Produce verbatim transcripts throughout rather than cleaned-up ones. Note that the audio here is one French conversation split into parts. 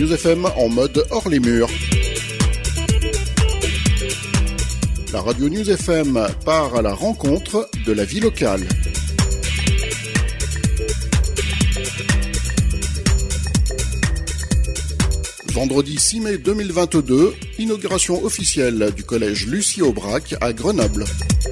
News F M en mode hors les murs. La radio News F M part à la rencontre de la vie locale. Vendredi six mai deux mille vingt-deux, inauguration officielle du collège Lucie Aubrac à Grenoble.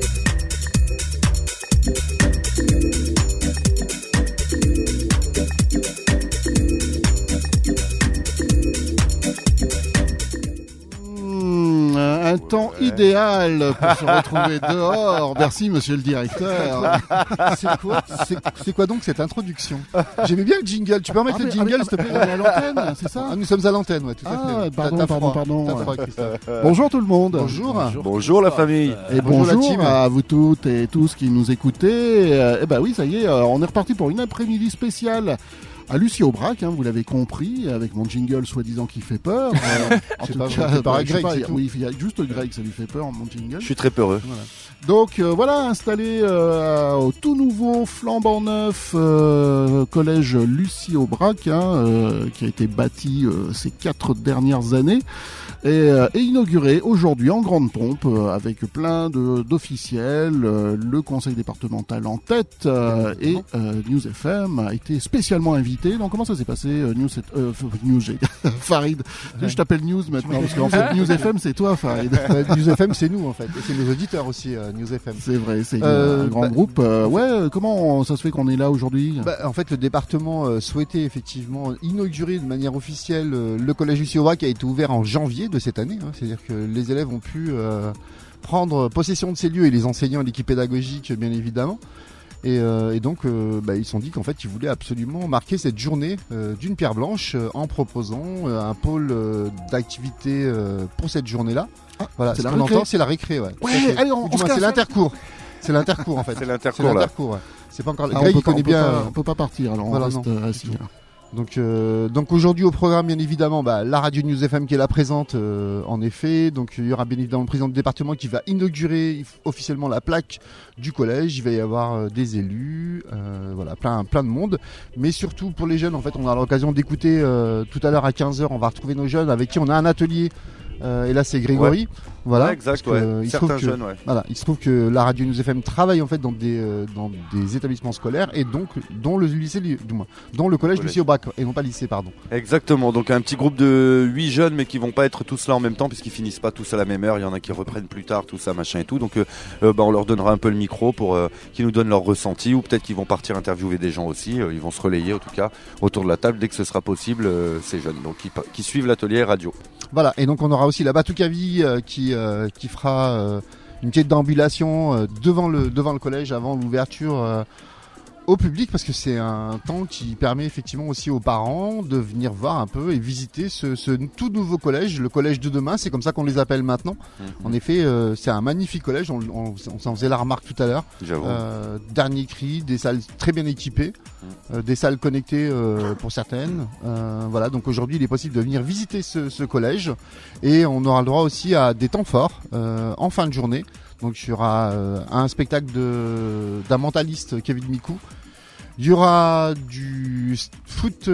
Un temps ouais. idéal pour se retrouver dehors. Merci, monsieur le directeur. C'est quoi, c'est, c'est quoi donc cette introduction? J'aimais bien le jingle. Tu peux remettre ah, le jingle, s'il te plaît? On est à l'antenne, c'est ça? Ah, nous sommes à l'antenne, ouais, tout à ah, fait. Pardon, t'as, t'as pardon, froid. pardon. Froid, bonjour tout le monde. Bonjour. Bonjour, bonjour la famille. Et bonjour, bonjour la team. à vous toutes et tous qui nous écoutez. Eh ben oui, ça y est, on est reparti pour une après-midi spéciale à Lucie Aubrac, hein, vous l'avez compris, avec mon jingle soi-disant qui fait peur. Euh, en tout pas, cas, c'est pas bah, Greg, pas, c'est tout. oui, il y a juste Greg, ça lui fait peur, mon jingle. Je suis très peureux. Voilà. Donc euh, voilà, installé euh, au tout nouveau flambant neuf euh, collège Lucie Aubrac, hein, euh, qui a été bâti euh, ces quatre dernières années. Et, euh, et inauguré aujourd'hui en grande pompe euh, avec plein de, d'officiels, euh, le conseil départemental en tête euh, et euh, News F M a été spécialement invité. Donc comment ça s'est passé euh, News, euh, News j'ai Farid, ouais. Je t'appelle News maintenant parce qu'en fait News F M c'est toi Farid. News F M c'est nous en fait et c'est nos auditeurs aussi euh, News F M. C'est vrai, c'est euh, un grand bah, groupe. Euh, ouais, comment ça se fait qu'on est là aujourd'hui? bah, En fait le département euh, souhaitait effectivement inaugurer de manière officielle euh, le collège Lucie Aubrac qui a été ouvert en janvier de cette année, hein, c'est-à-dire que les élèves ont pu euh, prendre possession de ces lieux et les enseignants et l'équipe pédagogique bien évidemment et, euh, et donc euh, bah, ils se sont dit qu'en fait ils voulaient absolument marquer cette journée euh, d'une pierre blanche euh, en proposant euh, un pôle euh, d'activité euh, pour cette journée-là. Ah, voilà, c'est ce la qu'on récré. entend c'est la récré, ouais. Ouais, allez, on, on se c'est l'intercours. C'est l'intercours en fait. C'est l'intercours, c'est là. l'intercours, ouais. C'est pas encore. Ah, Greg on il connaît pas, bien. On peut, pas, on peut pas partir, alors voilà, on reste non, assis. Donc, euh, donc aujourd'hui au programme, bien évidemment, bah, la radio News F M qui est là présente, euh, en effet. Donc il y aura bien évidemment le président du département qui va inaugurer officiellement la plaque du collège. Il va y avoir euh, des élus, euh, voilà, plein, plein de monde. Mais surtout pour les jeunes, en fait, on a l'occasion d'écouter euh, tout à l'heure à quinze heures. On va retrouver nos jeunes avec qui on a un atelier. Euh, et là c'est Grégory, ouais. voilà. Ouais, exact, que, ouais. euh, il Certains que, jeunes, ouais. Voilà, il se trouve que la radio News F M travaille en fait dans des euh, dans des établissements scolaires et donc dont le lycée, du moins, dont le collège Lucie Aubrac et non pas lycée, pardon. Exactement. Donc un petit groupe de huit jeunes, mais qui vont pas être tous là en même temps puisqu'ils finissent pas tous à la même heure. Il y en a qui reprennent plus tard, tout ça, machin et tout. Donc euh, euh, bah, on leur donnera un peu le micro pour euh, qu'ils nous donnent leur ressenti ou peut-être qu'ils vont partir interviewer des gens aussi. Euh, ils vont se relayer en tout cas autour de la table dès que ce sera possible. Euh, ces jeunes, donc qui, qui suivent l'atelier radio. Voilà, et donc on aura aussi la Batoukavi euh, qui euh, qui fera euh, une petite déambulation euh, devant le devant le collège avant l'ouverture euh, au public parce que c'est un temps qui permet effectivement aussi aux parents de venir voir un peu et visiter ce, ce tout nouveau collège, le collège de demain, c'est comme ça qu'on les appelle maintenant. Mmh. En effet, euh, c'est un magnifique collège, on, on, on s'en faisait la remarque tout à l'heure. Euh, dernier cri, des salles très bien équipées, mmh. euh, des salles connectées euh, pour certaines. Euh, voilà, donc aujourd'hui il est possible de venir visiter ce, ce collège et on aura le droit aussi à des temps forts euh, en fin de journée. Donc il y aura euh, un spectacle de, d'un mentaliste, Kevin Mikou. Il y aura du foot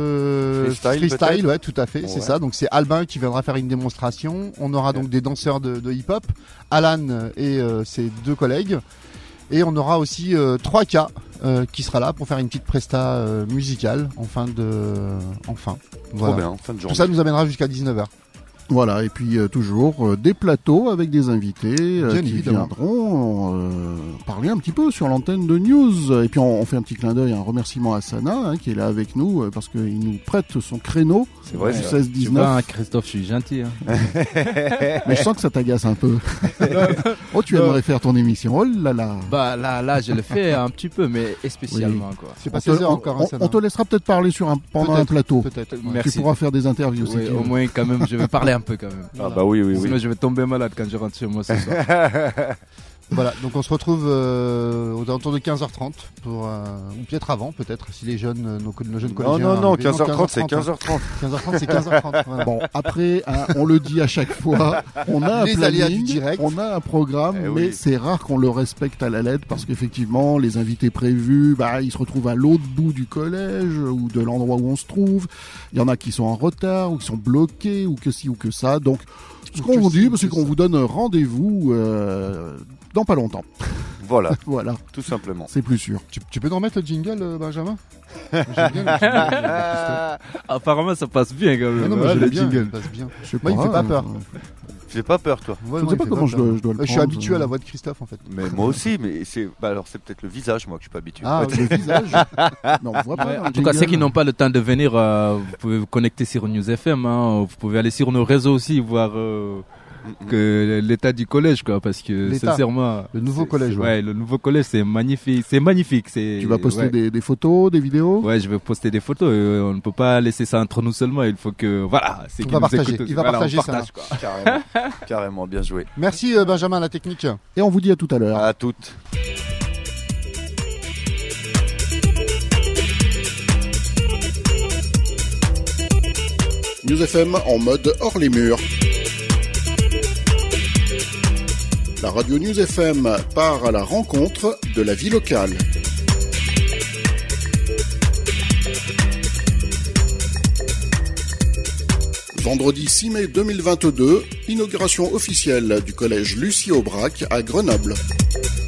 euh, freestyle, freestyle ouais, tout à fait, ouais. C'est ça. Donc c'est Albin qui viendra faire une démonstration. On aura donc des danseurs de, de hip-hop, Alan et euh, ses deux collègues. Et on aura aussi euh, trois K euh, qui sera là pour faire une petite presta euh, musicale en fin de, enfin. Voilà. Trop bien, en fin de journée. Tout ça nous amènera jusqu'à dix-neuf heures. Voilà, et puis euh, toujours euh, des plateaux avec des invités euh, qui évidemment. viendront euh, parler un petit peu sur l'antenne de News. Et puis on, on fait un petit clin d'œil, un remerciement à Sana hein, qui est là avec nous euh, parce qu'il nous prête son créneau. C'est vrai, du c'est seize dix-neuf. Hein, Christophe, je suis gentil. Hein. Mais je sens que ça t'agace un peu. Oh, tu aimerais faire ton émission. Oh là là. Bah là, là, je le fais un petit peu, mais spécialement oui. quoi. C'est pas seize heures encore. On, hein, on te laissera peut-être parler sur un, pendant peut-être, un plateau. Peut-être. Ouais. Merci. Tu pourras faire des interviews. Oui, si au moins quand même, je vais parler un peu quand même. Ah bah oui, oui, oui. Sinon, je vais tomber malade quand je rentre chez moi ce soir. Voilà, donc on se retrouve euh, aux alentours de quinze heures trente, pour, euh, ou peut-être avant, peut-être, si les jeunes, euh, nos, nos jeunes Non, collégiens... non, non, arrivent. quinze heures trente, c'est quinze heures trente. quinze heures trente, c'est quinze heures trente. Voilà. Bon, après, hein, on le dit à chaque fois, on a un Les aléas du planning, direct. on a un programme, Eh mais oui. c'est rare qu'on le respecte à la lettre parce qu'effectivement, les invités prévus, bah, ils se retrouvent à l'autre bout du collège ou de l'endroit où on se trouve. Il y en a qui sont en retard ou qui sont bloqués ou que ci ou que ça. Donc, ce Ou qu'on que vous ci dit, ou c'est que qu'on ça. vous donne rendez-vous euh, dans pas longtemps. Voilà, Voilà, tout simplement. c'est plus sûr. Tu, tu peux nous remettre le jingle, euh, Benjamin? J'aime bien le jingle, euh, Christophe. Apparemment, ça passe bien quand Ah même. non, moi hein, je le l'aime bien, jingle. il passe bien. Je sais Moi, il me fait pas euh, peur. Fais pas peur, toi. Ouais, Je moi, sais il pas fait comment je peur. dois, je dois le Ouais, Je suis prendre, habitué à euh. la voix de Christophe, en fait. Mais moi aussi, mais c'est. Bah alors, c'est peut-être le visage, moi, que je suis pas habitué. Ah, Ouais, Le visage. Mais on voit pas. Ouais, dans en le tout cas, jingle. ceux qui n'ont pas le temps de venir, euh, vous pouvez vous connecter sur News F M. Hein, vous pouvez aller sur nos réseaux aussi, voir euh, que l'état du collège, quoi, parce que L'état. sincèrement, Le nouveau c'est- collège, c'est- ouais. ouais, le nouveau collège, c'est magnifique, c'est magnifique. C'est. Tu vas poster ouais. des, des photos, des vidéos. Ouais, je vais poster des photos. euh, on ne peut pas laisser ça entre nous seulement. Il faut que, voilà, c'est On qui va nous partager. écoutent aussi. Il va Voilà, on partager ça, partage, quoi. Carrément. Carrément, bien joué. Merci, euh, Benjamin, la technique. Et on vous dit à tout à l'heure. À toutes. News F M en mode hors les murs. La radio News F M part à la rencontre de la vie locale. Vendredi six mai deux mille vingt-deux, inauguration officielle du collège Lucie Aubrac à Grenoble.